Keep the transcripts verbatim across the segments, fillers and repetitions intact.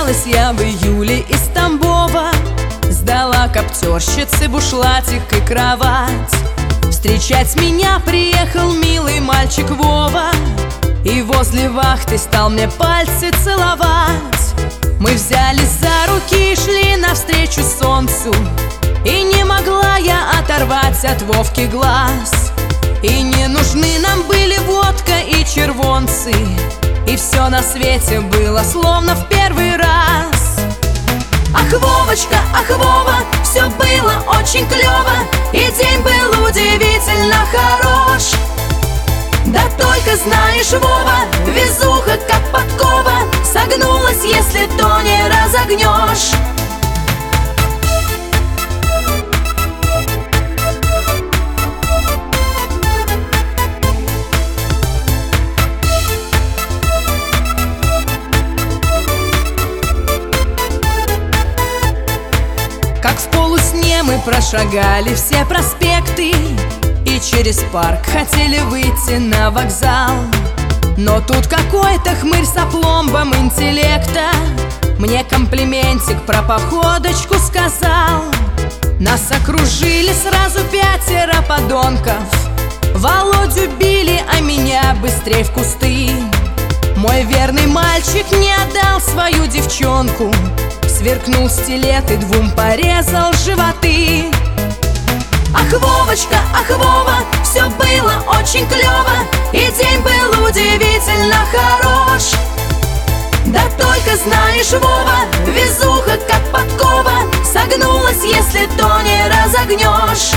Вернулась я в июле из Тамбова, сдала коптерщице бушлатик и кровать. Встречать меня приехал милый мальчик Вова, и возле вахты стал мне пальцы целовать. Мы взялись за руки и шли навстречу солнцу, и не могла я оторвать от Вовки глаз. И не нужны нам были водка и червонцы, и все на свете было словно в первый раз. Ах, Вовочка, ах, Вова, все было очень клево, и день был удивительно хорош. Да только знаешь, Вова, везуха как подкова, согнулась, если то не разогнешь. Как в полусне мы прошагали все проспекты и через парк хотели выйти на вокзал. Но тут какой-то хмырь с опломбом интеллекта мне комплиментик про походочку сказал. Нас окружили сразу пятеро подонков, Володю били, а меня быстрей в кусты. Мой верный мальчик не отдал свою девчонку, сверкнул стилет и двум порезал животы. Ах, Вовочка, ах, Вова, все было очень клево, и день был удивительно хорош. Да только знаешь, Вова, везуха как подкова, согнулась, если то не разогнешь.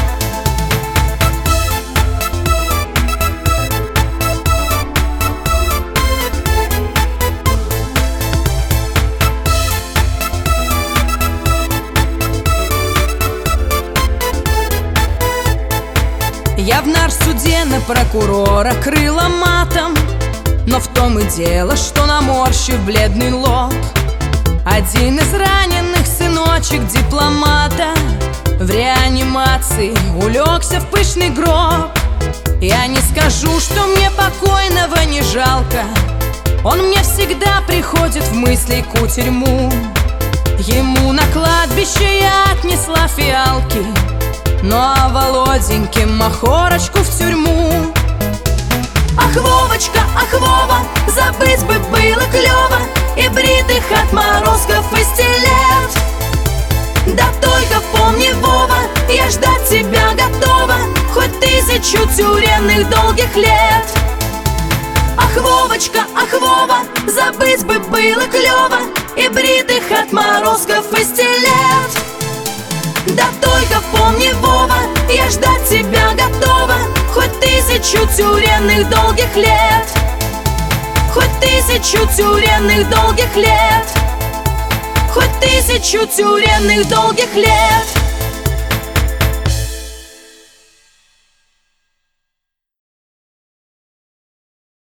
Я в нарсуде на прокурора крыла матом, но в том и дело, что наморщив бледный лоб, один из раненых сыночек дипломата в реанимации улегся в пышный гроб. Я не скажу, что мне покойного не жалко, он мне всегда приходит в мысли кутерьму. Ему на кладбище я отнесла фиалки, ну а Володеньке махорочку в тюрьму. Ах, Вовочка, ах, Вова, забыть бы было клево, и бритых отморозков и стилет. Да только помни, Вова, я ждать тебя готова хоть тысячу тюремных долгих лет. Ах, Вовочка, ах, Вова, забыть бы было клево, и бритых отморозков и стилет. Да только помни, Вова, я ждать тебя готова хоть тысячу тюремных долгих лет. Хоть тысячу тюремных долгих лет. Хоть тысячу тюремных долгих лет.